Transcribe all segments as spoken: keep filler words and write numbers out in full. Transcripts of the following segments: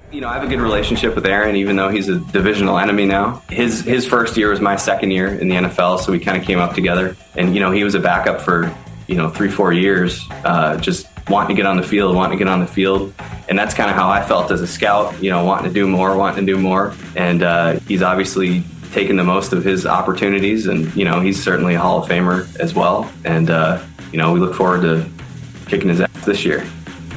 You know, I have a good relationship with Aaron, even though he's a divisional enemy now. His his first year was my second year in the N F L, so we kind of came up together. And, you know, he was a backup for, you know, three, four years, uh, just wanting to get on the field, wanting to get on the field. And that's kind of how I felt as a scout, you know, wanting to do more, wanting to do more. And uh, he's obviously taken the most of his opportunities. And, you know, he's certainly a Hall of Famer as well. And, uh, you know, we look forward to kicking his ass this year.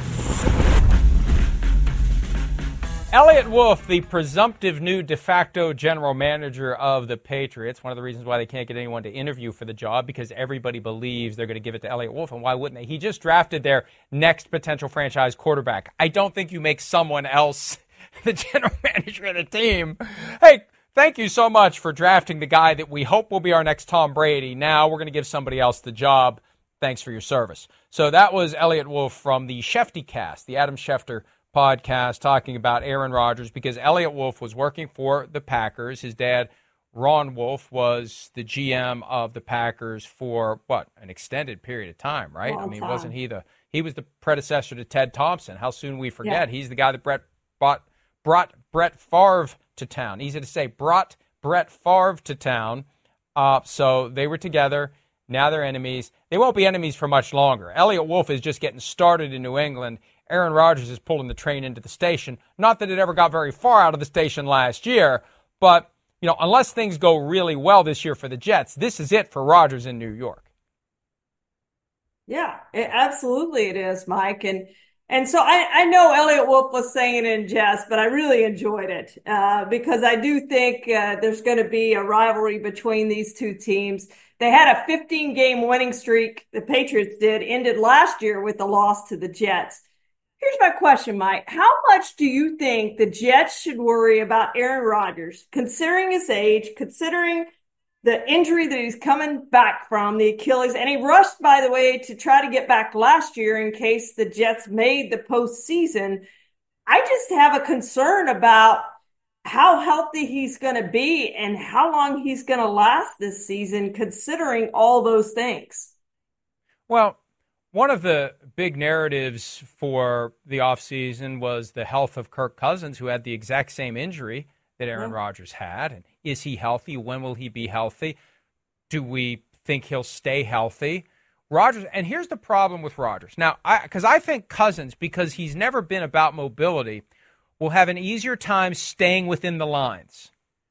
Eliot Wolf, the presumptive new de facto general manager of the Patriots. One of the reasons why they can't get anyone to interview for the job, because everybody believes they're going to give it to Eliot Wolf, and why wouldn't they? He just drafted their next potential franchise quarterback. I don't think you make someone else the general manager of the team. Hey, thank you so much for drafting the guy that we hope will be our next Tom Brady. Now we're going to give somebody else the job. Thanks for your service. So that was Eliot Wolf from the Shefty Cast, the Adam Schefter podcast, talking about Aaron Rodgers, because Eliot Wolf was working for the Packers. His dad, Ron Wolf, was the G M of the Packers for, what, an extended period of time, right? Long I mean, time. wasn't he the he was the predecessor to Ted Thompson? How soon we forget? Yeah. He's the guy that Brett bought, brought Brett Favre to town. Easy to say, brought Brett Favre to town. Uh, so they were together. Now they're enemies. They won't be enemies for much longer. Eliot Wolf is just getting started in New England. Aaron Rodgers is pulling the train into the station. Not that it ever got very far out of the station last year, but, you know, unless things go really well this year for the Jets, this is it for Rodgers in New York. Yeah, it, absolutely it is, Mike. And and so I, I know Eliot Wolf was saying it in jest, but I really enjoyed it uh, because I do think uh, there's going to be a rivalry between these two teams. They had a fifteen-game winning streak, the Patriots did, ended last year with the loss to the Jets. Here's my question, Mike. How much do you think the Jets should worry about Aaron Rodgers, considering his age, considering the injury that he's coming back from, the Achilles? And he rushed, by the way, to try to get back last year in case the Jets made the postseason. I just have a concern about how healthy he's going to be and how long he's going to last this season, considering all those things. Well, one of the big narratives for the offseason was the health of Kirk Cousins, who had the exact same injury that Aaron Yeah. Rodgers had. And is he healthy? When will he be healthy? Do we think he'll stay healthy? Rodgers, and here's the problem with Rodgers. Now, because I, I think Cousins, because he's never been about mobility, will have an easier time staying within the lines,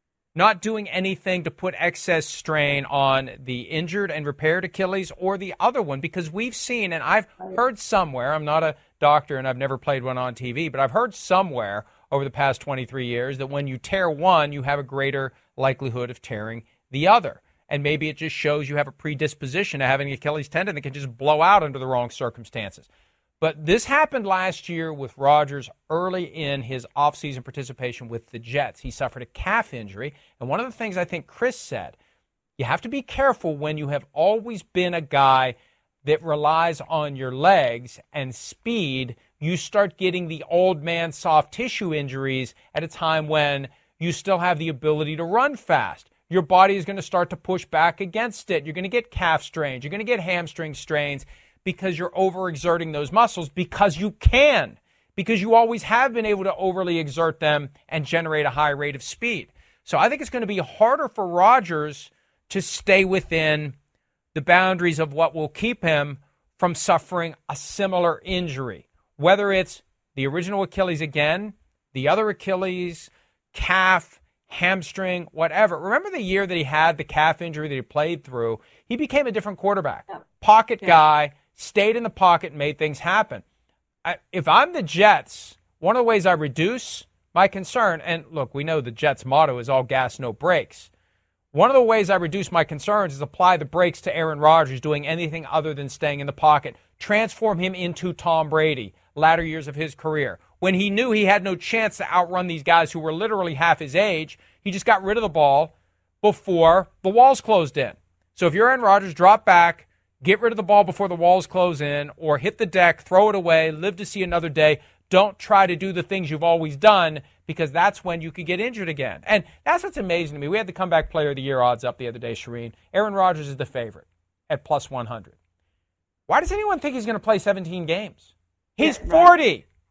not doing anything to put excess strain on the injured and repaired Achilles or the other one, because we've seen, and I've heard somewhere, I'm not a doctor and I've never played one on T V, but I've heard somewhere over the past twenty-three years that when you tear one, you have a greater likelihood of tearing the other. And maybe it just shows you have a predisposition to having an Achilles tendon that can just blow out under the wrong circumstances. But this happened last year with Rodgers early in his offseason participation with the Jets. He suffered a calf injury. And one of the things I think Chris said, you have to be careful when you have always been a guy that relies on your legs and speed. You start getting the old man soft tissue injuries at a time when you still have the ability to run fast. Your body is going to start to push back against it. You're going to get calf strains. You're going to get hamstring strains, because you're overexerting those muscles, because you can, because you always have been able to overly exert them and generate a high rate of speed. So I think it's going to be harder for Rodgers to stay within the boundaries of what will keep him from suffering a similar injury, whether it's the original Achilles again, the other Achilles, calf, hamstring, whatever. Remember the year that he had the calf injury that he played through? He became a different quarterback, pocket Yeah. guy, stayed in the pocket and made things happen. I, if I'm the Jets, one of the ways I reduce my concern, and look, we know the Jets' motto is all gas, no brakes. One of the ways I reduce my concerns is apply the brakes to Aaron Rodgers doing anything other than staying in the pocket. Transform him into Tom Brady, latter years of his career. When he knew he had no chance to outrun these guys who were literally half his age, he just got rid of the ball before the walls closed in. So if you're Aaron Rodgers, drop back, get rid of the ball before the walls close in, or hit the deck, throw it away, live to see another day. Don't try to do the things you've always done, because that's when you could get injured again. And that's what's amazing to me. We had the comeback player of the year odds up the other day, Shireen. Aaron Rodgers is the favorite at plus one hundred. Why does anyone think he's going to play seventeen games? He's Yeah, right. forty.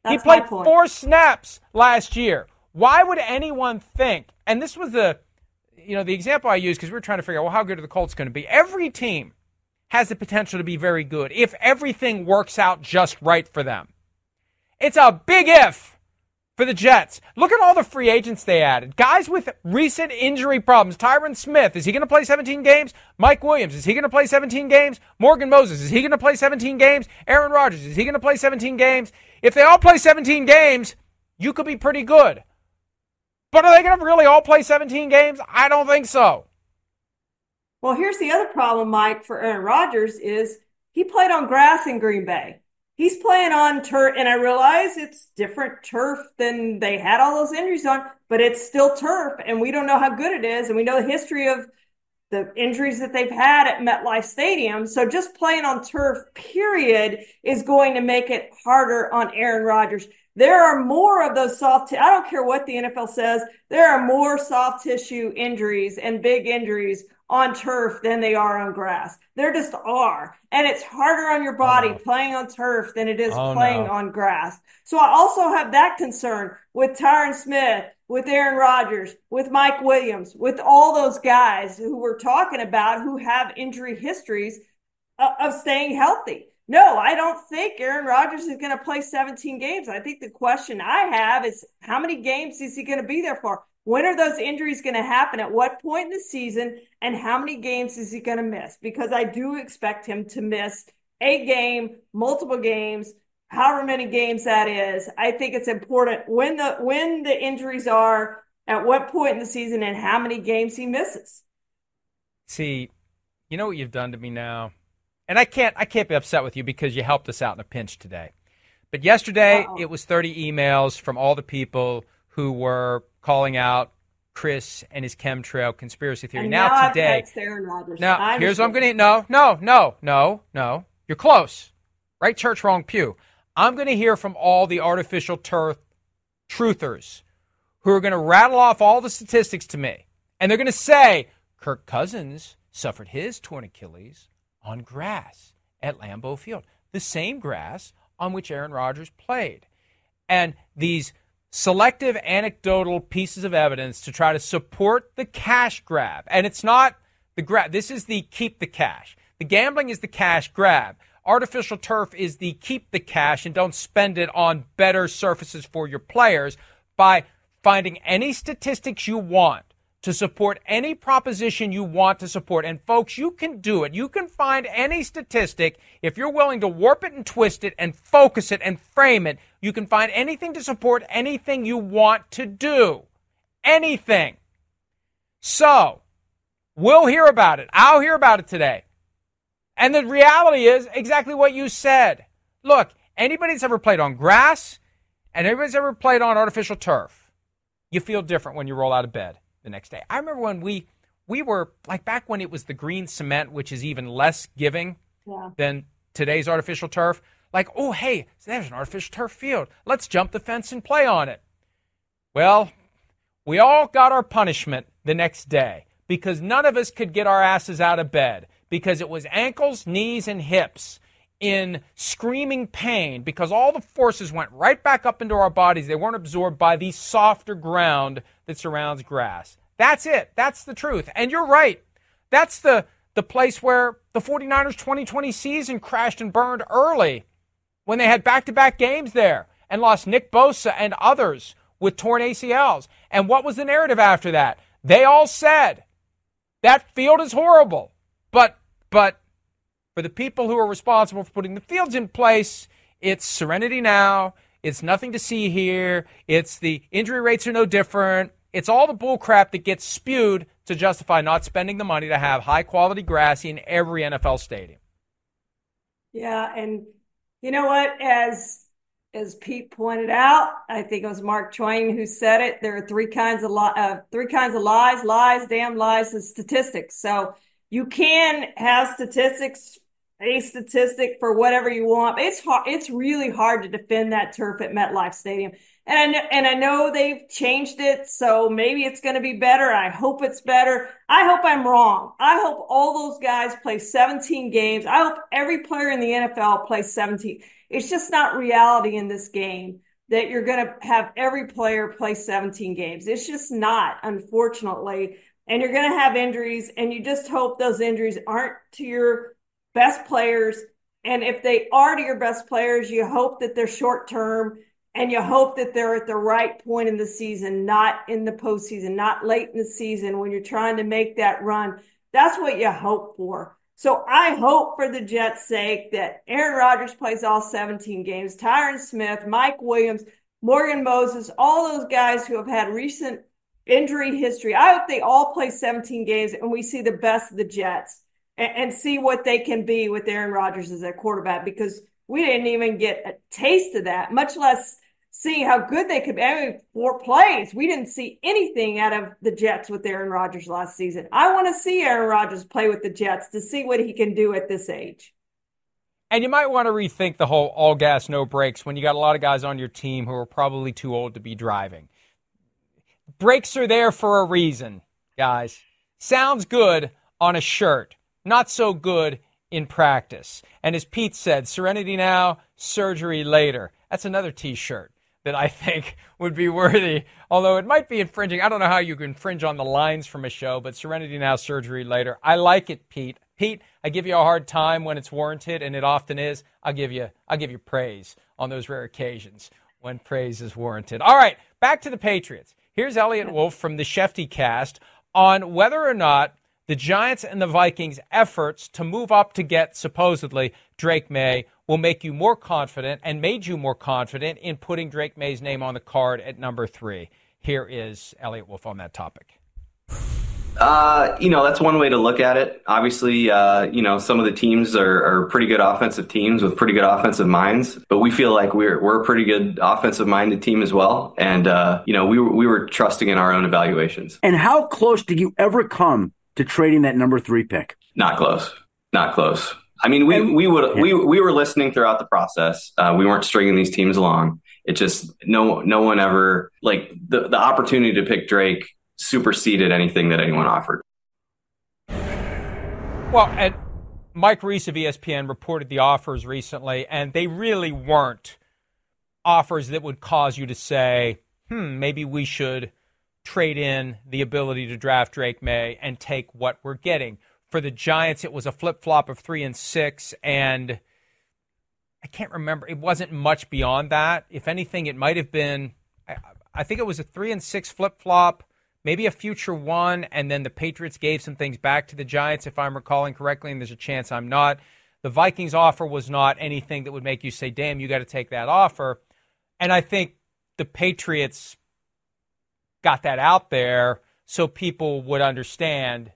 He That's my played point. four snaps last year. Why would anyone think, and this was the, you know, the example I used because we were trying to figure out, well, how good are the Colts going to be? Every team has the potential to be very good if everything works out just right for them. It's a big if for the Jets. Look at all the free agents they added. Guys with recent injury problems. Tyron Smith, is he going to play seventeen games? Mike Williams, is he going to play seventeen games? Morgan Moses, is he going to play seventeen games? Aaron Rodgers, is he going to play seventeen games? If they all play seventeen games, you could be pretty good. But are they going to really all play seventeen games? I don't think so. Well, here's the other problem, Mike, for Aaron Rodgers is he played on grass in Green Bay. He's playing on turf, and I realize it's different turf than they had all those injuries on, but it's still turf, and we don't know how good it is, and we know the history of the injuries that they've had at MetLife Stadium. So just playing on turf, period, is going to make it harder on Aaron Rodgers. There are more of those soft, t- I don't care what the N F L says, there are more soft tissue injuries and big injuries on turf than they are on grass. There just are. And it's harder on your body oh, no. playing on turf than it is oh, playing no. on grass. So I also have that concern with Tyron Smith, with Aaron Rodgers, with Mike Williams, with all those guys who we're talking about who have injury histories of, of staying healthy. No, I don't think Aaron Rodgers is going to play seventeen games. I think the question I have is how many games is he going to be there for? When are those injuries going to happen? At what point in the season? And how many games is he going to miss? Because I do expect him to miss a game, multiple games, however many games that is. I think it's important when the when the injuries are, at what point in the season, and how many games he misses. See, you know what you've done to me now? And I can't I can't be upset with you because you helped us out in a pinch today. But yesterday, Uh-oh. it was thirty emails from all the people who were calling out Chris and his chemtrail conspiracy theory. And now, now today, Aaron Rodgers. now I'm here's sure. what I'm going to, no, no, no, no, no. You're close. Right church, wrong pew. I'm going to hear from all the artificial turf truthers who are going to rattle off all the statistics to me. And they're going to say, Kirk Cousins suffered his torn Achilles on grass at Lambeau Field, the same grass on which Aaron Rodgers played. And these selective anecdotal pieces of evidence to try to support the cash grab. And it's not the grab. This is the keep the cash. The gambling is the cash grab. Artificial turf is the keep the cash and don't spend it on better surfaces for your players by finding any statistics you want to support any proposition you want to support. And folks, you can do it. You can find any statistic if you're willing to warp it and twist it and focus it and frame it. You can find anything to support anything you want to do. Anything. So, we'll hear about it. I'll hear about it today. And the reality is exactly what you said. Look, anybody that's ever played on grass and anybody's ever played on artificial turf, you feel different when you roll out of bed the next day. I remember when we we were, like back when it was the green cement, which is even less giving yeah. than today's artificial turf. Like, oh, hey, so there's an artificial turf field. Let's jump the fence and play on it. Well, we all got our punishment the next day because none of us could get our asses out of bed because it was ankles, knees, and hips in screaming pain because all the forces went right back up into our bodies. They weren't absorbed by the softer ground that surrounds grass. That's it. That's the truth. And you're right. That's the, the place where the 49ers twenty twenty season crashed and burned early when they had back-to-back games there and lost Nick Bosa and others with torn A C Ls. And what was the narrative after that? They all said, that field is horrible. But, but, for the people who are responsible for putting the fields in place, it's serenity now. It's nothing to see here. It's the injury rates are no different. It's all the bull crap that gets spewed to justify not spending the money to have high-quality grass in every N F L stadium. Yeah, and you know what? As as Pete pointed out, I think it was Mark Twain who said it. There are three kinds of li- uh, three kinds of lies: lies, damn lies, and statistics. So you can have statistics. A statistic for whatever you want. It's hard. It's really hard to defend that turf at MetLife Stadium. And I know, and I know they've changed it, so maybe it's going to be better. I hope it's better. I hope I'm wrong. I hope all those guys play seventeen games. I hope every player in the N F L plays seventeen. It's just not reality in this game. that you're going to have every player play seventeen games. It's just not, unfortunately. And you're going to have injuries, and you just hope those injuries aren't to your best players. And if they are to your best players, you hope that they're short term, and you hope that they're at the right point in the season, not in the postseason, not late in the season when you're trying to make that run. That's what you hope for. So I hope for the Jets' sake that Aaron Rodgers plays all seventeen games, Tyron Smith, Mike Williams, Morgan Moses, all those guys who have had recent injury history. I hope they all play seventeen games and we see the best of the Jets and, and see what they can be with Aaron Rodgers as their quarterback, because we didn't even get a taste of that, much less see how good they could be. I mean, four plays. We didn't see anything out of the Jets with Aaron Rodgers last season. I want to see Aaron Rodgers play with the Jets to see what he can do at this age. And you might want to rethink the whole all gas, no brakes when you got a lot of guys on your team who are probably too old to be driving. Brakes are there for a reason, guys. Sounds good on a shirt, not so good in practice. And as Pete said, serenity now, surgery later. That's another T-shirt that I think would be worthy, although it might be infringing. I don't know how you can infringe on the lines from a show, but serenity now, surgery later. I like it, Pete. Pete, I give you a hard time when it's warranted, and it often is. I'll give you, I'll give you praise on those rare occasions when praise is warranted. All right, back to the Patriots. Here's Elliot Wolf from the Shefty Cast on whether or not the Giants and the Vikings' efforts to move up to get, supposedly, Drake Maye will make you more confident and made you more confident in putting Drake Maye's name on the card at number three. Here is Elliot Wolf on that topic. Uh, you know, that's one way to look at it. Obviously, uh, you know, some of the teams are, are pretty good offensive teams with pretty good offensive minds, but we feel like we're we're a pretty good offensive minded team as well. And, uh, you know, we were, we were trusting in our own evaluations. And how close did you ever come to trading that number three pick? Not close. Not close. I mean, we, we would, we, we were listening throughout the process. Uh, we weren't stringing these teams along. It just, no, no one ever, like the, the opportunity to pick Drake superseded anything that anyone offered. Well, and Mike Reese of E S P N reported the offers recently, and they really weren't offers that would cause you to say, hmm, maybe we should trade in the ability to draft Drake Maye and take what we're getting. For the Giants, it was a flip-flop of three and six, and I can't remember. It wasn't much beyond that. If anything, it might have been, I, I think it was a three and six flip-flop, maybe a future one, and then the Patriots gave some things back to the Giants, if I'm recalling correctly, and there's a chance I'm not. The Vikings offer was not anything that would make you say, damn, you got to take that offer. And I think the Patriots got that out there so people would understand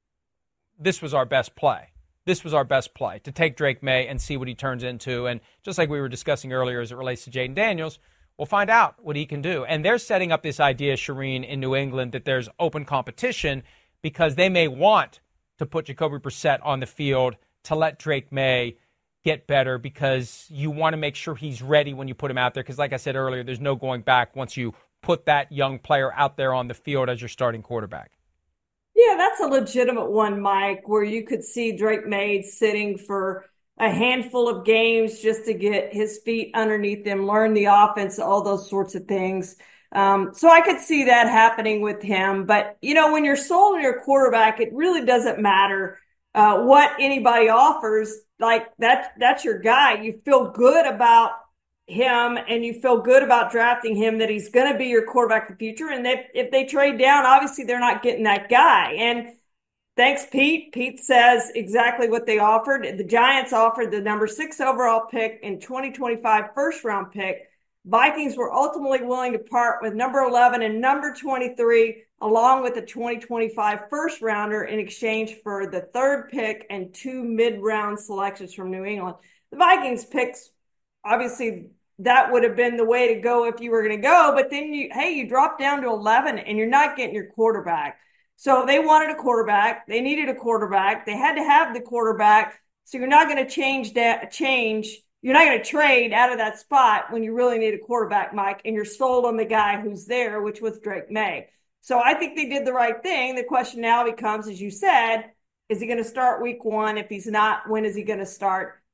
this was our best play. This was our best play, to take Drake Maye and see what he turns into. And just like we were discussing earlier as it relates to Jaden Daniels, we'll find out what he can do. And they're setting up this idea, Shireen, in New England that there's open competition because they may want to put Jacoby Brissett on the field to let Drake Maye get better, because you want to make sure he's ready when you put him out there. Because like I said earlier, there's no going back once you put that young player out there on the field as your starting quarterback. Yeah, that's a legitimate one, Mike, where you could see Drake Maye sitting for a handful of games just to get his feet underneath him, learn the offense, all those sorts of things. Um, so I could see that happening with him. But, you know, when you're sold on your quarterback, it really doesn't matter uh, what anybody offers. Like, that, that's your guy. You feel good about him and you feel good about drafting him, that he's going to be your quarterback in the future. And if, if they trade down, obviously they're not getting that guy. And thanks, Pete. Pete says exactly what they offered. The Giants offered the number six overall pick and twenty twenty-five first round pick. Vikings were ultimately willing to part with number eleven and number twenty-three, along with the twenty twenty-five first rounder in exchange for the third pick and two mid-round selections from New England. The Vikings picks, obviously, that would have been the way to go if you were going to go. But then, you, hey, you drop down to eleven and you're not getting your quarterback. So they wanted a quarterback. They needed a quarterback. They had to have the quarterback. So you're not going to change that. Change. You're not going to trade out of that spot when you really need a quarterback, Mike, and you're sold on the guy who's there, which was Drake Maye. So I think they did the right thing. The question now becomes, as you said, is he going to start week one? If he's not, when is he going to start?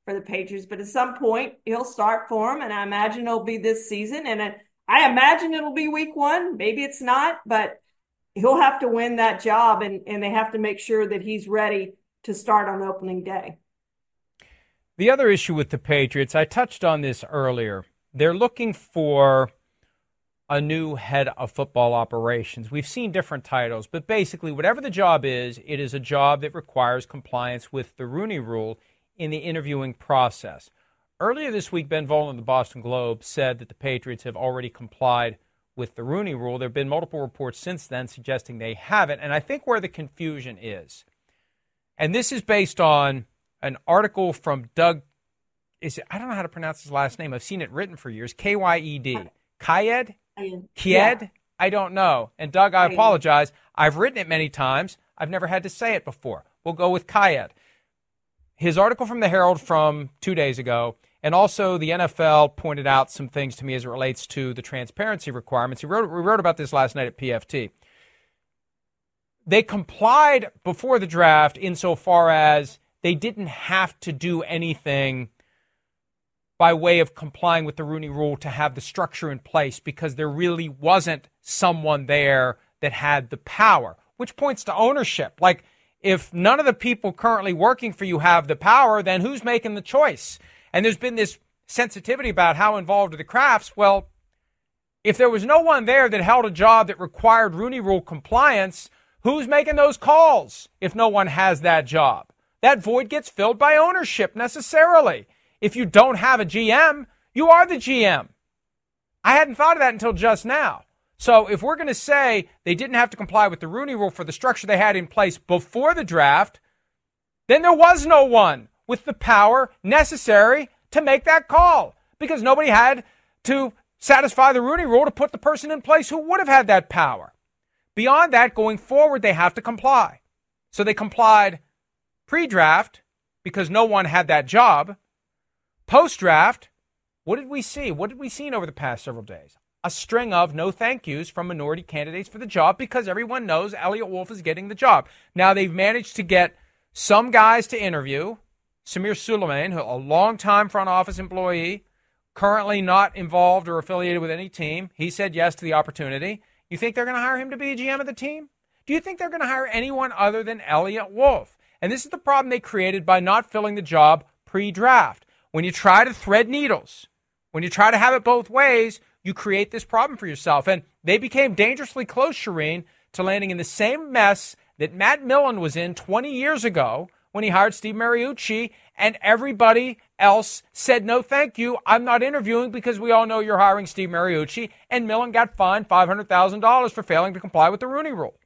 for the Patriots, but at some point he'll start for them, and I imagine it'll be this season. And I imagine it'll be week one. Maybe it's not, but he'll have to win that job, and, and they have to make sure that he's ready to start on opening day. The other issue with the Patriots, I touched on this earlier. They're looking for a new head of football operations. We've seen different titles, but basically whatever the job is, it is a job that requires compliance with the Rooney Rule in the interviewing process. Earlier this week, Ben Volen of the Boston Globe said that the Patriots have already complied with the Rooney Rule. There have been multiple reports since then suggesting they haven't, and I think where the confusion is, and this is based on an article from Doug, is it, I don't know how to pronounce his last name. I've seen it written for years, K Y E D. Kyed? Kied? Yeah. I don't know. And Doug, I apologize. I've written it many times. I've never had to say it before. We'll go with Kyed. His article from the Herald from two days ago, and also the N F L pointed out some things to me as it relates to the transparency requirements. He wrote, we wrote about this last night at P F T. They complied before the draft insofar as they didn't have to do anything by way of complying with the Rooney Rule to have the structure in place because there really wasn't someone there that had the power, which points to ownership. Like, if none of the people currently working for you have the power, then who's making the choice? And there's been this sensitivity about how involved are the Krafts. Well, if there was no one there that held a job that required Rooney Rule compliance, who's making those calls if no one has that job? That void gets filled by ownership necessarily. If you don't have a G M, you are the G M. I hadn't thought of that until just now. So if we're going to say they didn't have to comply with the Rooney Rule for the structure they had in place before the draft, then there was no one with the power necessary to make that call because nobody had to satisfy the Rooney Rule to put the person in place who would have had that power. Beyond that, going forward, they have to comply. So they complied pre-draft because no one had that job. Post-draft, what did we see? What did we see over the past several days? A string of no thank yous from minority candidates for the job because everyone knows Elliot Wolf is getting the job. Now, they've managed to get some guys to interview. Samir Suleiman, a longtime front office employee, currently not involved or affiliated with any team. He said yes to the opportunity. You think they're going to hire him to be the G M of the team? Do you think they're going to hire anyone other than Elliot Wolf? And this is the problem they created by not filling the job pre-draft. When you try to thread needles, when you try to have it both ways, you create this problem for yourself. And they became dangerously close, Shireen, to landing in the same mess that Matt Millen was in twenty years ago when he hired Steve Mariucci, and everybody else said, no, thank you, I'm not interviewing because we all know you're hiring Steve Mariucci, and Millen got fined five hundred thousand dollars for failing to comply with the Rooney Rule.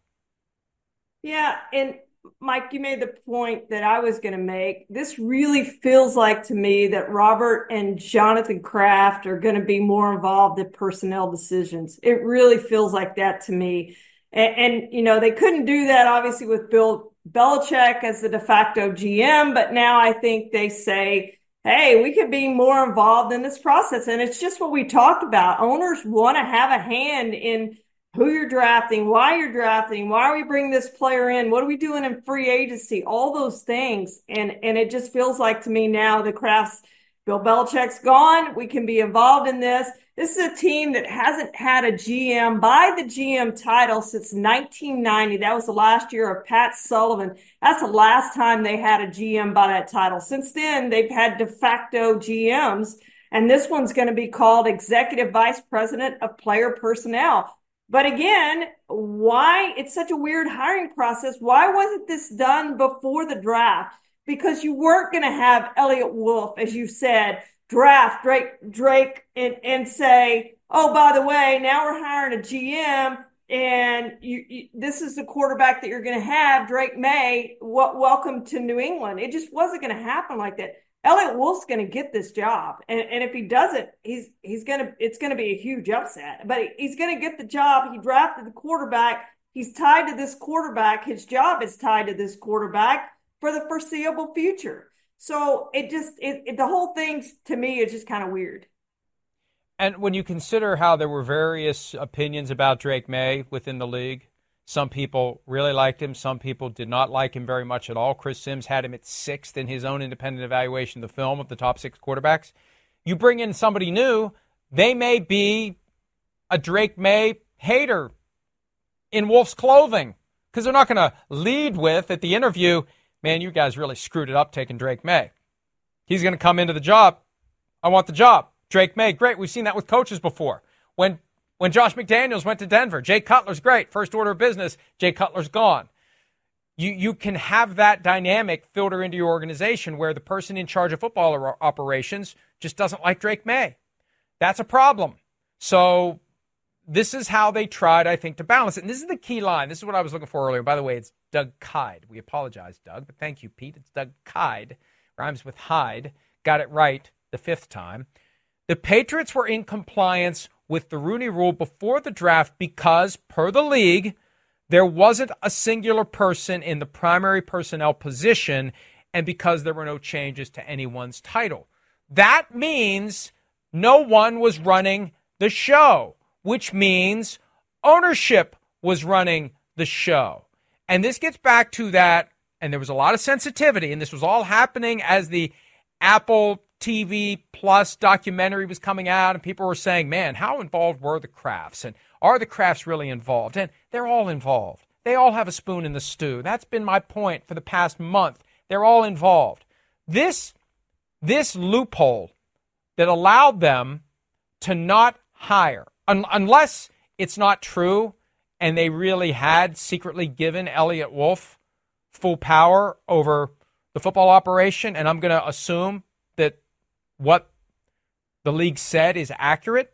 Yeah, and Mike, you made the point that I was going to make. This really feels like to me that Robert and Jonathan Kraft are going to be more involved in personnel decisions. It really feels like that to me. And, and, you know, they couldn't do that obviously with Bill Belichick as the de facto G M, but now I think they say, hey, we could be more involved in this process. And it's just what we talked about. Owners want to have a hand in who you're drafting, why you're drafting, why are we bringing this player in, what are we doing in free agency, all those things. And and it just feels like to me now the Krafts, Bill Belichick's gone, we can be involved in this. This is a team that hasn't had a G M by the G M title since nineteen ninety. That was the last year of Pat Sullivan. That's the last time they had a G M by that title. Since then, they've had de facto G Ms, and this one's going to be called Executive Vice President of Player Personnel. But again, why it's such a weird hiring process? Why wasn't this done before the draft? Because you weren't going to have Elliot Wolf, as you said, draft Drake, Drake and, and say, oh, by the way, now we're hiring a G M and you, you, this is the quarterback that you're going to have, Drake May. What, welcome to New England. It just wasn't going to happen like that. Elliot Wolf's going to get this job. And, and if he doesn't, he's he's going to it's going to be a huge upset. But he's going to get the job. He drafted the quarterback. He's tied to this quarterback. His job is tied to this quarterback for the foreseeable future. So it just it, it the whole thing to me is just kind of weird. And when you consider how there were various opinions about Drake May within the league, Some people really liked him. Some people did not like him very much at all. Chris Sims had him at sixth in his own independent evaluation of the film of the top six quarterbacks. You bring in somebody new, they may be a Drake May hater in wolf's clothing, because they're not going to lead with at the interview, man, you guys really screwed it up taking Drake May. He's going to come into the job. I want the job. Drake May, great. We've seen that with coaches before. When when Josh McDaniels went to Denver, Jay Cutler's great. First order of business, Jay Cutler's gone. You you can have that dynamic filter into your organization where the person in charge of football operations just doesn't like Drake May. That's a problem. So this is how they tried, I think, to balance it. And this is the key line. This is what I was looking for earlier. By the way, it's Doug Kyed. We apologize, Doug, but thank you, Pete. It's Doug Kyed. Rhymes with Hyde. Got it right the fifth time. The Patriots were in compliance with the Rooney Rule before the draft because, per the league, there wasn't a singular person in the primary personnel position and because there were no changes to anyone's title. That means no one was running the show, which means ownership was running the show. And this gets back to that, and there was a lot of sensitivity, and this was all happening as the Apple T V Plus documentary was coming out, and people were saying, man, how involved were the Krafts? And are the Krafts really involved? And they're all involved. They all have a spoon in the stew. That's been my point for the past month. They're all involved. This, this loophole that allowed them to not hire, un- unless it's not true and they really had secretly given Elliott Wolf full power over the football operation, and I'm going to assume that what the league said is accurate.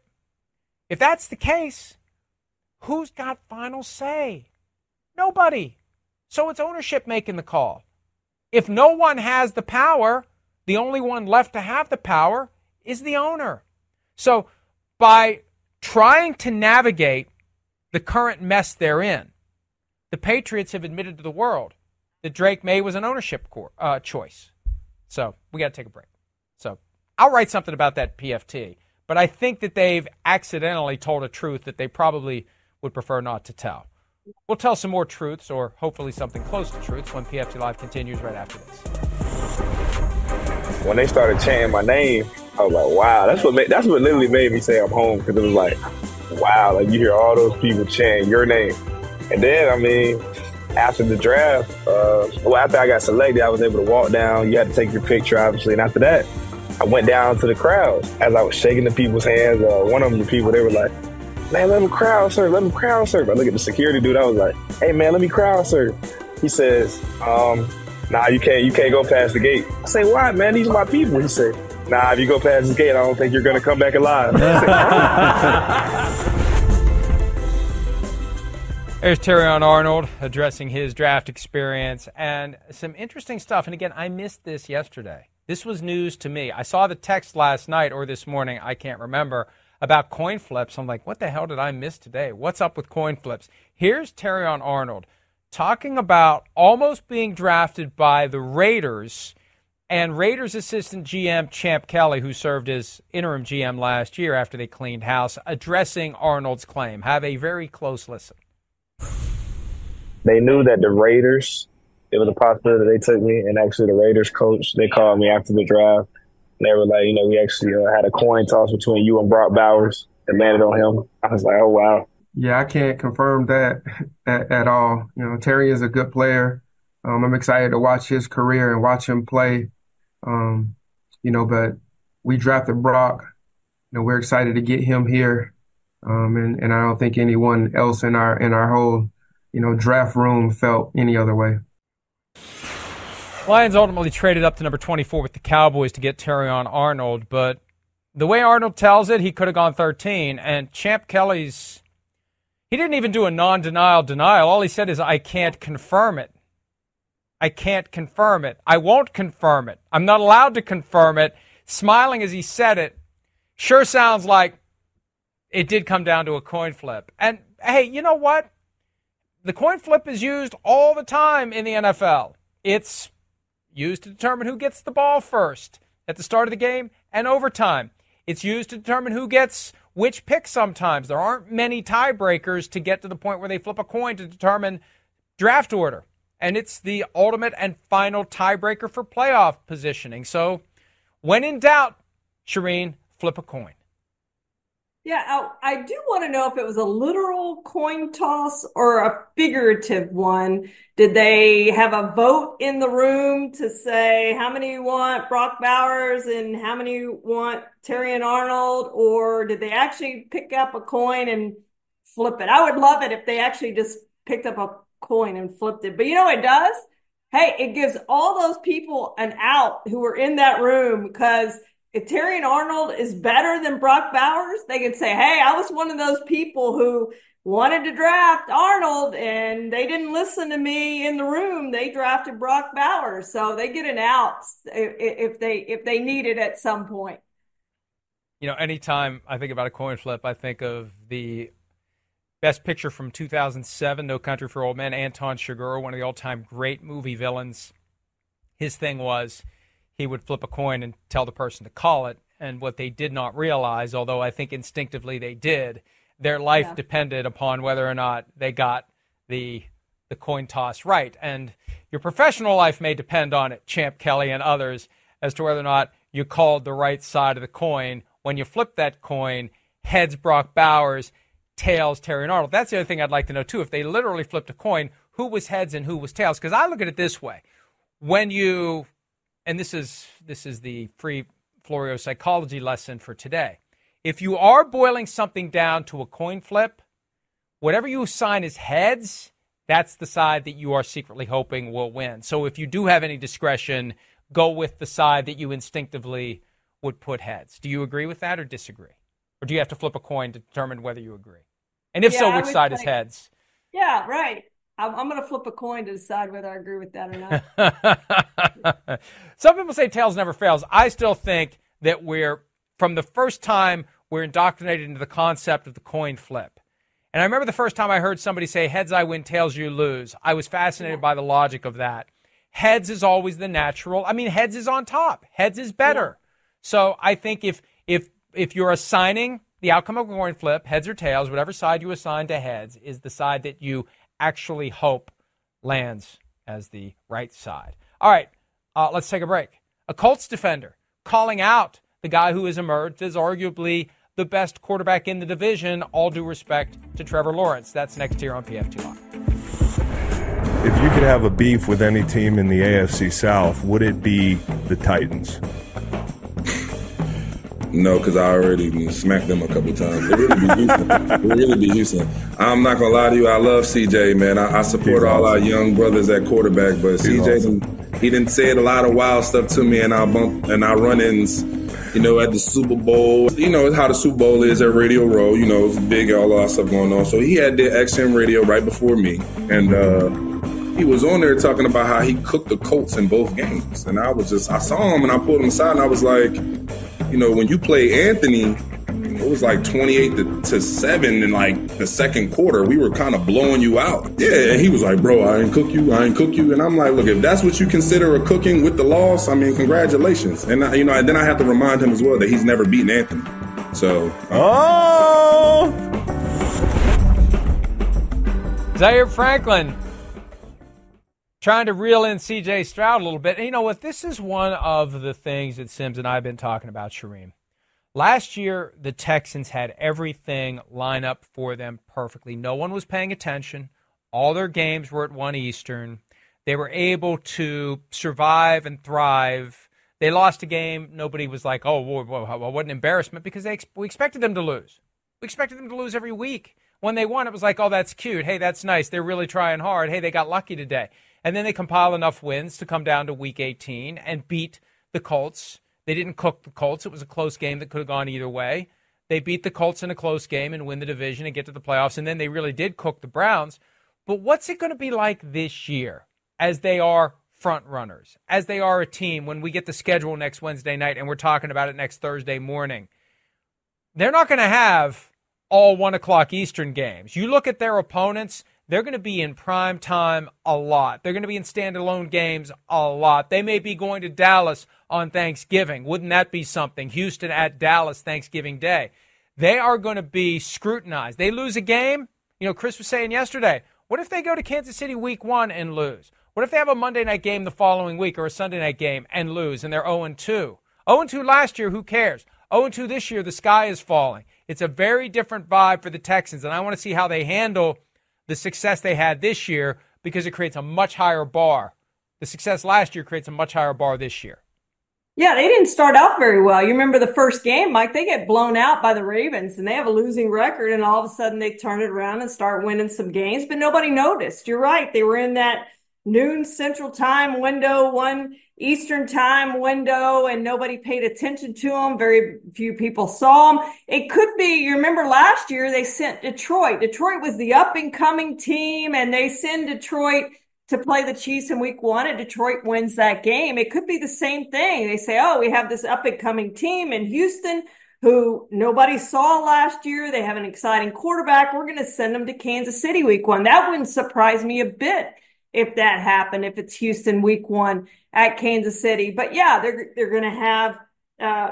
If that's the case, who's got final say? Nobody. So it's ownership making the call. If no one has the power, the only one left to have the power is the owner. So by trying to navigate the current mess they're in, the Patriots have admitted to the world that Drake May was an ownership core, uh, choice. So we got to take a break. So I'll write something about that P F T, but I think that they've accidentally told a truth that they probably would prefer not to tell. We'll tell some more truths, or hopefully something close to truths, when P F T Live continues right after this. When they started chanting my name, I was like, wow, that's what made, that's what literally made me say I'm home, because it was like, wow, like you hear all those people chanting your name. And then, I mean, after the draft, uh, well, after I got selected, I was able to walk down. You had to take your picture, obviously. And after that, I went down to the crowd. As I was shaking the people's hands, uh, one of them, the people, they were like, man, let them crowd surf, let them crowd surf. I look at the security dude, I was like, hey, man, let me crowd surf. He says, um, nah, you can't, you can't go past the gate. I say, why, man? These are my people. He said, nah, if you go past the gate, I don't think you're going to come back alive. There's Terrion Arnold addressing his draft experience and some interesting stuff. And again, I missed this yesterday. This was news to me. I saw the text last night or this morning, I can't remember, about coin flips. I'm like, what the hell did I miss today? What's up with coin flips? Here's Terrion Arnold talking about almost being drafted by the Raiders and Raiders assistant G M Champ Kelly, who served as interim G M last year after they cleaned house, addressing Arnold's claim. Have a very close listen. They knew that the Raiders, it was a possibility they took me, and actually the Raiders coach, they called me after the draft. And they were like, you know, we actually uh, had a coin toss between you and Brock Bowers that landed on him. I was like, oh, wow. Yeah, I can't confirm that at, at all. You know, Terry is a good player. Um, I'm excited to watch his career and watch him play. Um, you know, but we drafted Brock. You know, we're excited to get him here. Um, and, and I don't think anyone else in our in our whole, you know, draft room felt any other way. Lions ultimately traded up to number twenty-four with the Cowboys to get Terrion Arnold, but the way Arnold tells it, he could have gone thirteen, and Champ Kelly's, he didn't even do a non-denial denial. All he said is, I can't confirm it. I can't confirm it. I won't confirm it. I'm not allowed to confirm it. Smiling as he said it, sure sounds like it did come down to a coin flip. And, hey, you know what? The coin flip is used all the time in the N F L. It's used to determine who gets the ball first at the start of the game and overtime. It's used to determine who gets which pick sometimes. There aren't many tiebreakers to get to the point where they flip a coin to determine draft order. And it's the ultimate and final tiebreaker for playoff positioning. So when in doubt, Shireen, flip a coin. Yeah, I, I do want to know if it was a literal coin toss or a figurative one. Did they have a vote in the room to say how many want Brock Bowers and how many want Terrion Arnold? Or did they actually pick up a coin and flip it? I would love it if they actually just picked up a coin and flipped it. But you know what it does? Hey, it gives all those people an out who were in that room, because if Terrion Arnold is better than Brock Bowers, they can say, hey, I was one of those people who wanted to draft Arnold and they didn't listen to me in the room. They drafted Brock Bowers. So they get an out if they if they need it at some point. You know, anytime I think about a coin flip, I think of the Best Picture from two thousand seven, No Country for Old Men, Anton Chigurh, one of the all-time great movie villains. His thing was he would flip a coin and tell the person to call it. And what they did not realize, although I think instinctively they did, their life yeah. depended upon whether or not they got the the coin toss right. And your professional life may depend on it, Champ Kelly and others, as to whether or not you called the right side of the coin. When you flip that coin, heads Brock Bowers, tails Terrion Arnold. That's the other thing I'd like to know, too. If they literally flipped a coin, who was heads and who was tails? Because I look at it this way. When you... And this is this is the free Florio psychology lesson for today. If you are boiling something down to a coin flip, whatever you assign as heads, that's the side that you are secretly hoping will win. So if you do have any discretion, go with the side that you instinctively would put heads. Do you agree with that or disagree? Or do you have to flip a coin to determine whether you agree? And if yeah, so, which side say, is heads? Yeah, right. I'm, I'm going to flip a coin to decide whether I agree with that or not. Some people say tails never fails. I still think that we're, from the first time we're indoctrinated into the concept of the coin flip. And I remember the first time I heard somebody say, heads I win, tails you lose. I was fascinated yeah. by the logic of that. Heads is always the natural. I mean, heads is on top. Heads is better. Yeah. So I think if if if you're assigning the outcome of a coin flip, heads or tails, whatever side you assign to heads is the side that you actually hope lands as the right side. All right, uh, let's take a break. A Colts defender calling out the guy who has emerged as arguably the best quarterback in the division, all due respect to Trevor Lawrence. That's next here on P F T Live. If you could have a beef with any team in the A F C South, would it be the Titans? No, because I already smacked them a couple times. It really be Houston. It really be Houston. I'm not gonna lie to you. I love C J, man. I, I support He's all awesome. Our young brothers at quarterback, but He's C J, awesome. didn't, he didn't say a lot of wild stuff to me, and I bump and I run-ins. You know, at the Super Bowl, you know how the Super Bowl is at Radio Row. You know, it's big, all that stuff going on. So he had the X M radio right before me, and uh, he was on there talking about how he cooked the Colts in both games. And I was just, I saw him and I pulled him aside, and I was like, you know, when you play Anthony, it was like twenty-eight to seven in like the second quarter. We were kind of blowing you out. Yeah, and he was like, bro, I ain't cook you, I ain't cook you. And I'm like, look, if that's what you consider a cooking with the loss, I mean, congratulations. And, I, you know, and then I have to remind him as well that he's never beaten Anthony. So. Oh! Zaire Franklin trying to reel in C J Stroud a little bit. And you know what? This is one of the things that Sims and I have been talking about, Shereen. Last year, the Texans had everything line up for them perfectly. No one was paying attention. All their games were at one Eastern. They were able to survive and thrive. They lost a game. Nobody was like, oh, whoa, whoa, whoa, what an embarrassment, because they we expected them to lose. We expected them to lose every week. When they won, it was like, oh, that's cute. Hey, that's nice. They're really trying hard. Hey, they got lucky today. And then they compile enough wins to come down to week eighteen and beat the Colts. They didn't cook the Colts. It was a close game that could have gone either way. They beat the Colts in a close game and win the division and get to the playoffs. And then they really did cook the Browns. But what's it going to be like this year as they are front runners, as they are a team when we get the schedule next Wednesday night and we're talking about it next Thursday morning? They're not going to have all one o'clock Eastern games. You look at their opponents, they're going to be in prime time a lot. They're going to be in standalone games a lot. They may be going to Dallas on Thanksgiving. Wouldn't that be something? Houston at Dallas Thanksgiving Day. They are going to be scrutinized. They lose a game. You know, Chris was saying yesterday, what if they go to Kansas City week one and lose? What if they have a Monday night game the following week or a Sunday night game and lose and they're oh and two? oh and two last year, who cares? oh and two this year, the sky is falling. It's a very different vibe for the Texans, and I want to see how they handle the success they had this year because it creates a much higher bar. The success last year creates a much higher bar this year. Yeah, they didn't start out very well. You remember the first game, Mike, they get blown out by the Ravens and they have a losing record, and all of a sudden they turn it around and start winning some games, but nobody noticed. You're right. They were in that noon Central Time window, one Eastern Time window, and nobody paid attention to them. Very few people saw them. It could be, you remember last year they sent Detroit. Detroit was the up-and-coming team, and they send Detroit to play the Chiefs in week one, and Detroit wins that game. It could be the same thing. They say, oh, we have this up-and-coming team in Houston who nobody saw last year. They have an exciting quarterback. We're going to send them to Kansas City week one. That wouldn't surprise me a bit if that happened, if it's Houston week one at Kansas City. But, yeah, they're, they're going to have uh,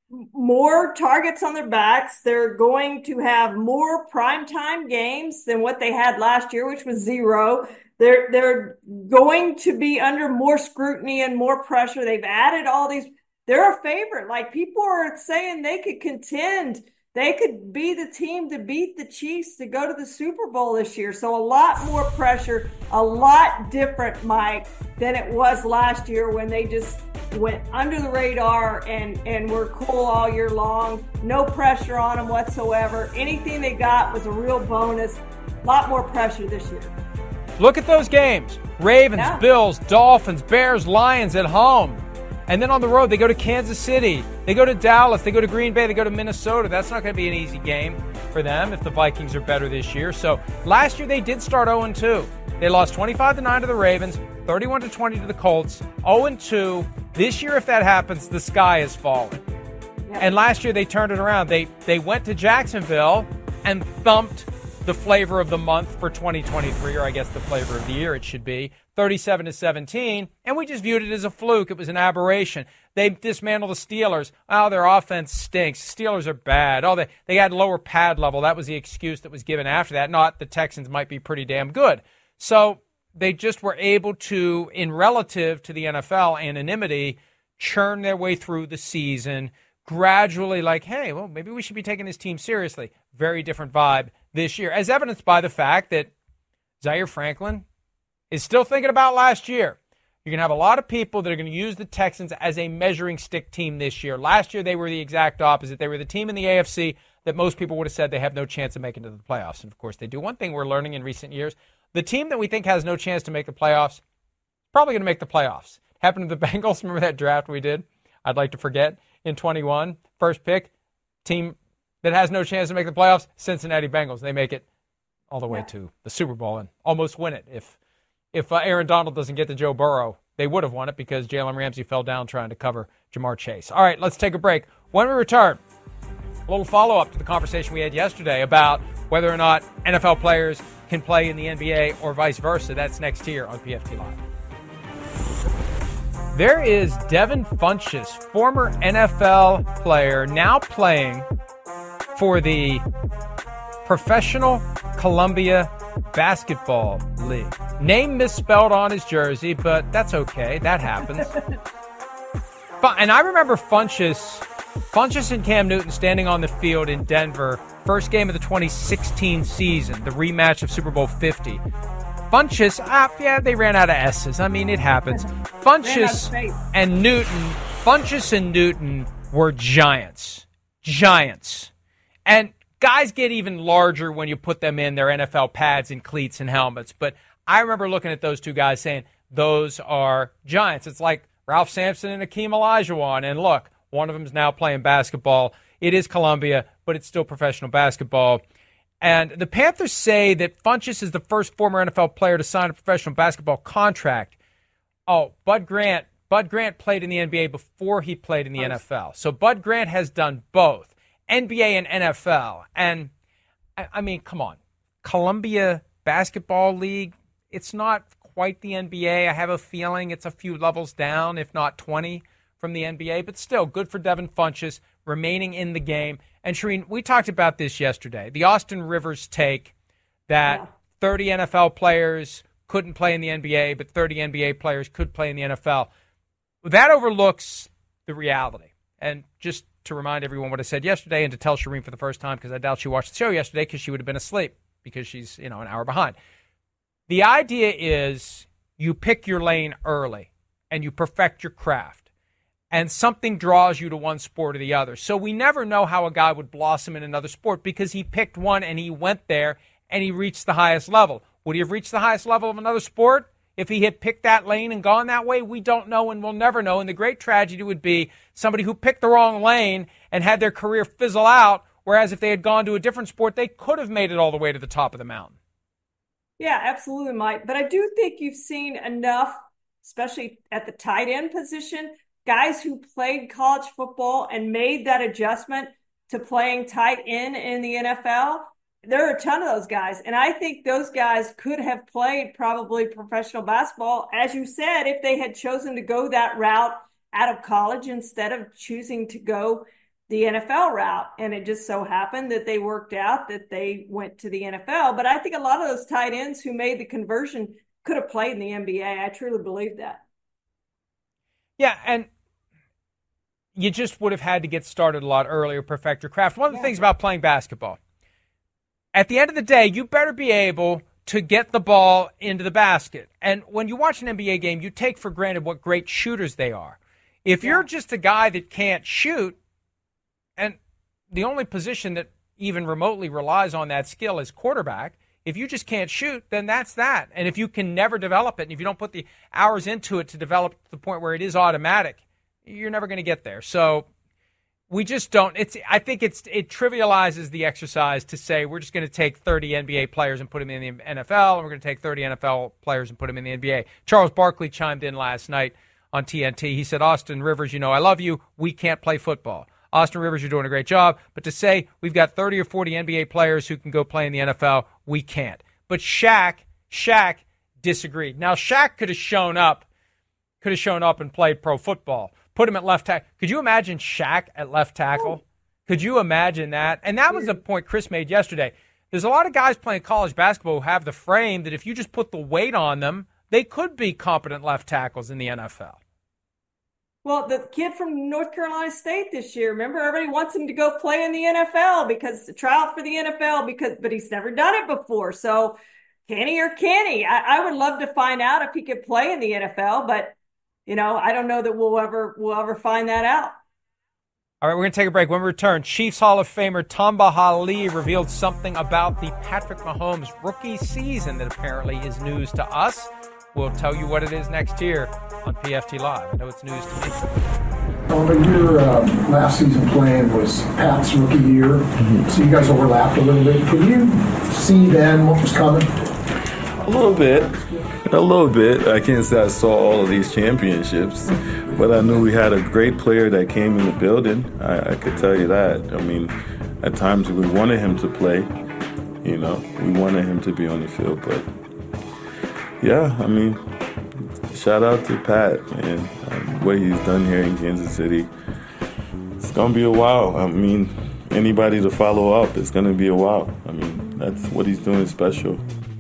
more targets on their backs. They're going to have more primetime games than what they had last year, which was zero. They're they're going to be under more scrutiny and more pressure. They've added all these. They're a favorite. Like, people are saying they could contend. They could be the team to beat the Chiefs to go to the Super Bowl this year. So a lot more pressure, a lot different, Mike, than it was last year when they just went under the radar and, and were cool all year long. No pressure on them whatsoever. Anything they got was a real bonus. A lot more pressure this year. Look at those games. Ravens, yeah. Bills, Dolphins, Bears, Lions at home. And then on the road, they go to Kansas City. They go to Dallas. They go to Green Bay. They go to Minnesota. That's not going to be an easy game for them if the Vikings are better this year. So last year, they did start oh and two. They lost twenty-five to nine to the Ravens, thirty-one to twenty to the Colts, oh and two. This year, if that happens, the sky is falling. Yeah. And last year, they turned it around. They, they went to Jacksonville and thumped the flavor of the month for twenty twenty-three, or I guess the flavor of the year it should be, thirty-seven to seventeen, and we just viewed it as a fluke. It was an aberration. They dismantled the Steelers. Oh, their offense stinks. Steelers are bad. Oh, they, they had lower pad level. That was the excuse that was given after that. Not the Texans might be pretty damn good. So they just were able to, in relative to the N F L anonymity, churn their way through the season, gradually like, hey, well, maybe we should be taking this team seriously. Very different vibe this year, as evidenced by the fact that Zaire Franklin is still thinking about last year. You're going to have a lot of people that are going to use the Texans as a measuring stick team this year. Last year, they were the exact opposite. They were the team in the A F C that most people would have said they have no chance of making it to the playoffs. And, of course, they do. One thing we're learning in recent years, the team that we think has no chance to make the playoffs is probably going to make the playoffs. Happened to the Bengals. Remember that draft we did? I'd like to forget. In twenty-one, first pick, team that has no chance to make the playoffs, Cincinnati Bengals. They make it all the way yeah. to the Super Bowl and almost win it. If if uh, Aaron Donald doesn't get to Joe Burrow, they would have won it because Jalen Ramsey fell down trying to cover Jamar Chase. All right, let's take a break. When we return, a little follow-up to the conversation we had yesterday about whether or not N F L players can play in the N B A or vice versa. That's next here on P F T Live. There is Devin Funchess, former N F L player, now playing for the Professional Columbia Basketball League. Name misspelled on his jersey, but that's okay. That happens. But, and I remember Funchess, Funchess and Cam Newton standing on the field in Denver, first game of the twenty sixteen season, the rematch of Super Bowl fifty. Funchess, ah, yeah, they ran out of S's. I mean, it happens. Funchess and Newton, Funchess and Newton were giants. Giants. And guys get even larger when you put them in their N F L pads and cleats and helmets. But I remember looking at those two guys saying, those are giants. It's like Ralph Sampson and Akeem Olajuwon. And look, one of them is now playing basketball. It is Columbia, but it's still professional basketball. And the Panthers say that Funchess is the first former N F L player to sign a professional basketball contract. Oh, Bud Grant. Bud Grant played in the N B A before he played in the N F L. So Bud Grant has done both, N B A and N F L. And, I mean, come on. Columbia Basketball League, it's not quite the N B A. I have a feeling it's a few levels down, if not twenty, from the N B A. But still, good for Devin Funchess, remaining in the game. And Charean, we talked about this yesterday. The Austin Rivers take that yeah. thirty N F L players couldn't play in the N B A, but thirty N B A players could play in the N F L. That overlooks the reality. And just to remind everyone what I said yesterday, and to tell Charean for the first time, because I doubt she watched the show yesterday because she would have been asleep because she's, you know, an hour behind. The idea is you pick your lane early and you perfect your craft, and something draws you to one sport or the other. So we never know how a guy would blossom in another sport because he picked one and he went there and he reached the highest level. Would he have reached the highest level of another sport if he had picked that lane and gone that way? We don't know and we'll never know. And the great tragedy would be somebody who picked the wrong lane and had their career fizzle out, whereas if they had gone to a different sport, they could have made it all the way to the top of the mountain. Yeah, absolutely, Mike. But I do think you've seen enough, especially at the tight end position, guys who played college football and made that adjustment to playing tight end in the N F L. There are a ton of those guys. And I think those guys could have played probably professional basketball, as you said, if they had chosen to go that route out of college instead of choosing to go the N F L route. And it just so happened that they worked out that they went to the N F L. But I think a lot of those tight ends who made the conversion could have played in the N B A. I truly believe that. Yeah, and you just would have had to get started a lot earlier, perfect your craft. One of the yeah. things about playing basketball, at the end of the day, you better be able to get the ball into the basket. And when you watch an N B A game, you take for granted what great shooters they are. If yeah. you're just a guy that can't shoot, and the only position that even remotely relies on that skill is quarterback, if you just can't shoot, then that's that. And if you can never develop it, and if you don't put the hours into it to develop to the point where it is automatic, you're never going to get there. So we just don't. It's. I think it's it trivializes the exercise to say we're just going to take thirty N B A players and put them in the N F L, and we're going to take thirty N F L players and put them in the N B A. Charles Barkley chimed in last night on T N T. He said, Austin Rivers, you know I love you. We can't play football. Austin Rivers, you're doing a great job. But to say we've got thirty or forty N B A players who can go play in the N F L, we can't. But Shaq, Shaq disagreed. Now, Shaq could have shown up, could have shown up and played pro football. Put him at left tackle. Could you imagine Shaq at left tackle? Could you imagine that? And that was the point Chris made yesterday. There's a lot of guys playing college basketball who have the frame that if you just put the weight on them, they could be competent left tackles in the N F L. Well, the kid from North Carolina State this year, remember, everybody wants him to go play in the N F L because the trial for the N F L, because but he's never done it before. So can he or can he? I, I would love to find out if he could play in the N F L, but you know, I don't know that we'll ever we'll ever find that out. All right, we're going to take a break. When we return, Chiefs Hall of Famer Tamba Hali revealed something about the Patrick Mahomes rookie season that apparently is news to us. We'll tell you what it is next year on P F T Live. I know it's news to me. Well, your uh, last season plan was Pat's rookie year, mm-hmm. so you guys overlapped a little bit. Could you see then what was coming? A little bit. A little bit. I can't say I saw all of these championships, but I knew we had a great player that came in the building. I, I could tell you that. I mean, at times we wanted him to play. You know, we wanted him to be on the field, but yeah, I mean, shout out to Pat and um, what he's done here in Kansas City. It's gonna be a while. I mean, anybody to follow up, it's gonna be a while. I mean, that's what he's doing special.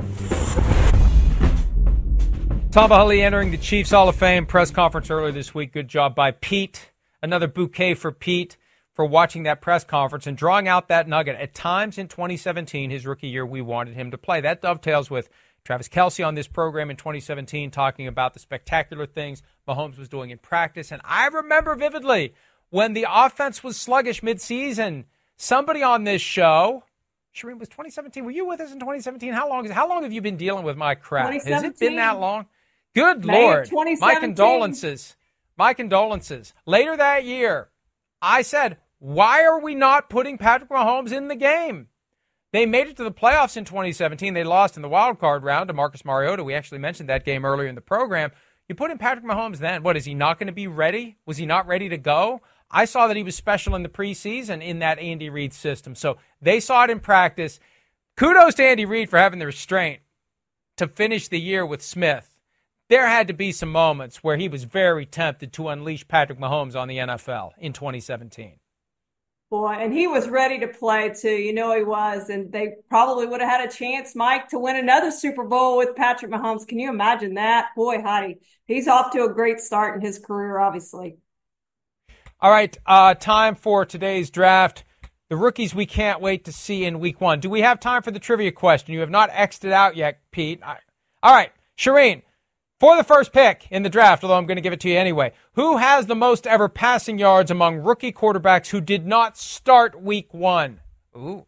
Tamba Hali entering the Chiefs Hall of Fame press conference earlier this week. Good job by Pete. Another bouquet for Pete for watching that press conference and drawing out that nugget. At times in twenty seventeen, his rookie year, we wanted him to play. That dovetails with Travis Kelce on this program in twenty seventeen talking about the spectacular things Mahomes was doing in practice. And I remember vividly when the offense was sluggish midseason, somebody on this show, Charean, was twenty seventeen, were you with us in twenty seventeen? How long, how long have you been dealing with my crap? Has it been that long? Good May Lord. My condolences. My condolences. Later that year, I said, why are we not putting Patrick Mahomes in the game? They made it to the playoffs in twenty seventeen. They lost in the wild card round to Marcus Mariota. We actually mentioned that game earlier in the program. You put in Patrick Mahomes then. What, is he not going to be ready? Was he not ready to go? I saw that he was special in the preseason in that Andy Reid system. So they saw it in practice. Kudos to Andy Reid for having the restraint to finish the year with Smith. There had to be some moments where he was very tempted to unleash Patrick Mahomes on the N F L in twenty seventeen. Boy, and he was ready to play too. You know he was, and they probably would have had a chance, Mike, to win another Super Bowl with Patrick Mahomes. Can you imagine that? Boy, howdy. He's off to a great start in his career, obviously. All right, uh, time for today's draft. The rookies we can't wait to see in week one. Do we have time for the trivia question? You have not X'd it out yet, Pete. I, all right, Shireen. For the first pick in the draft, although I'm going to give it to you anyway, who has the most ever passing yards among rookie quarterbacks who did not start week one? Ooh.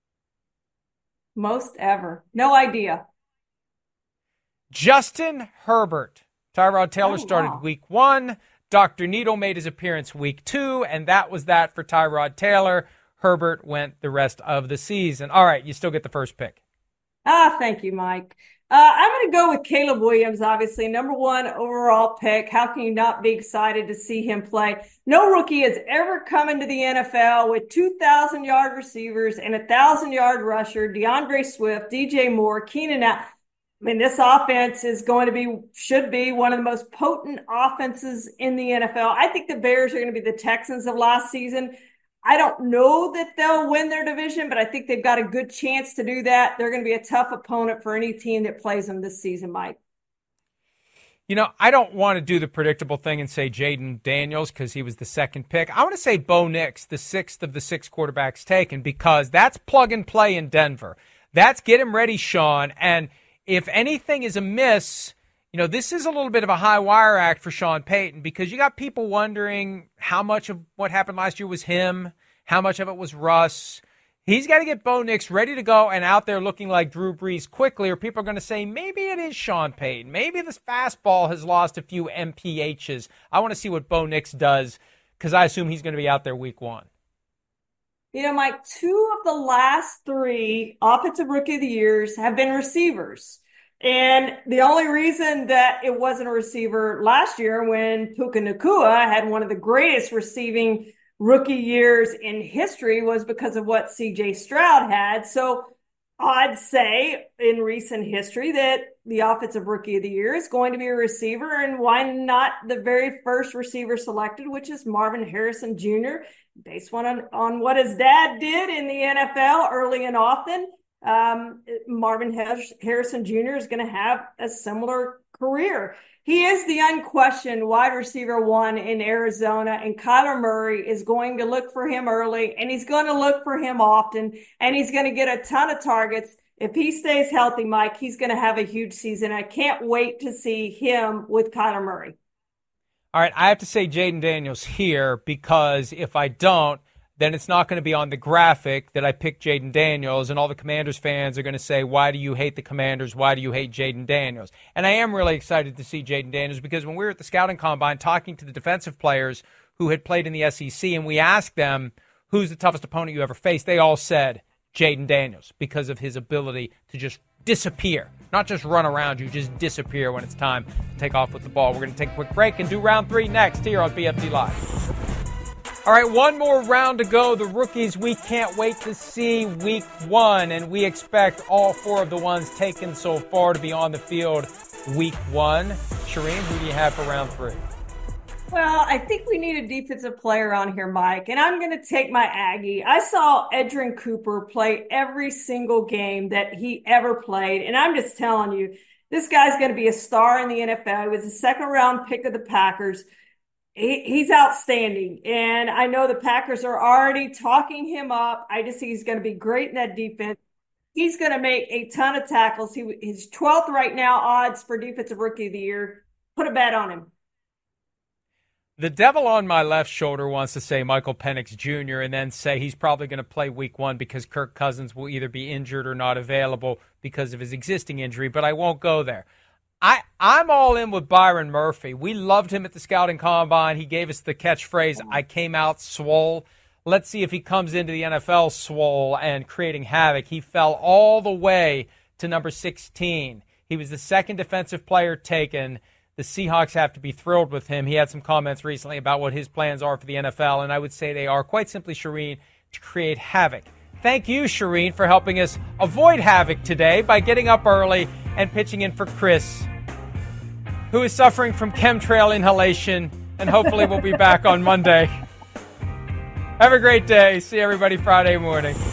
Most ever. No idea. Justin Herbert. Tyrod Taylor Oh, started wow. week one. Doctor Needle made his appearance week two, and that was that for Tyrod Taylor. Herbert went the rest of the season. All right, you still get the first pick. Ah, thank you, Mike. Uh, I'm going to go with Caleb Williams, obviously, number one overall pick. How can you not be excited to see him play? No rookie has ever come into the N F L with two thousand yard receivers and a one thousand yard rusher, DeAndre Swift, D J Moore, Keenan Allen. I mean, this offense is going to be, should be one of the most potent offenses in the N F L. I think the Bears are going to be the Texans of last season. I don't know that they'll win their division, but I think they've got a good chance to do that. They're going to be a tough opponent for any team that plays them this season, Mike. You know, I don't want to do the predictable thing and say Jaden Daniels because he was the second pick. I want to say Bo Nix, the sixth of the six quarterbacks taken, because that's plug and play in Denver. That's get him ready, Sean. And if anything is amiss, you know, this is a little bit of a high wire act for Sean Payton because you got people wondering how much of what happened last year was him, how much of it was Russ. He's got to get Bo Nix ready to go and out there looking like Drew Brees quickly, or people are going to say maybe it is Sean Payton. Maybe this fastball has lost a few M P Hs. I want to see what Bo Nix does because I assume he's going to be out there week one. You know, Mike, two of the last three Offensive Rookie of the Years have been receivers. And the only reason that it wasn't a receiver last year when Puka Nacua had one of the greatest receiving rookie years in history was because of what C J Stroud had. So I'd say in recent history that the Offensive Rookie of the Year is going to be a receiver, and why not the very first receiver selected, which is Marvin Harrison Junior, based on, on what his dad did in the N F L early and often. Um, Marvin Harrison Junior is going to have a similar career. He is the unquestioned wide receiver one in Arizona, and Kyler Murray is going to look for him early, and he's going to look for him often, and he's going to get a ton of targets. If he stays healthy, Mike, he's going to have a huge season. I can't wait to see him with Kyler Murray. All right, I have to say Jaden Daniels here because if I don't, then it's not going to be on the graphic that I picked Jaden Daniels, and all the Commanders fans are going to say, why do you hate the Commanders? Why do you hate Jaden Daniels? And I am really excited to see Jaden Daniels because when we were at the Scouting Combine talking to the defensive players who had played in the S E C, and we asked them, who's the toughest opponent you ever faced, they all said Jaden Daniels because of his ability to just disappear. Not just run around you, just disappear when it's time to take off with the ball. We're going to take a quick break and do round three next here on B F D Live. All right, one more round to go. The rookies we can't wait to see week one, and we expect all four of the ones taken so far to be on the field week one. Shireen, who do you have for round three? Well, I think we need a defensive player on here, Mike, and I'm going to take my Aggie. I saw Edgerrin Cooper play every single game that he ever played, and I'm just telling you, this guy's going to be a star in the N F L. He was a second-round pick of the Packers. He, he's outstanding, and I know the Packers are already talking him up. I just think he's going to be great in that defense. He's going to make a ton of tackles. He, he's twelfth right now odds for Defensive Rookie of the Year. Put a bet on him. The devil on my left shoulder wants to say Michael Penix Junior and then say he's probably going to play week one because Kirk Cousins will either be injured or not available because of his existing injury, but I won't go there. I, I'm all in with Byron Murphy. We loved him at the Scouting Combine. He gave us the catchphrase, I came out swole. Let's see if he comes into the N F L swole and creating havoc. He fell all the way to number sixteen. He was the second defensive player taken. The Seahawks have to be thrilled with him. He had some comments recently about what his plans are for the N F L, and I would say they are, quite simply, Shireen, to create havoc. Thank you, Shireen, for helping us avoid havoc today by getting up early and pitching in for Chris, who is suffering from chemtrail inhalation, and hopefully will be back on Monday. Have a great day. See everybody Friday morning.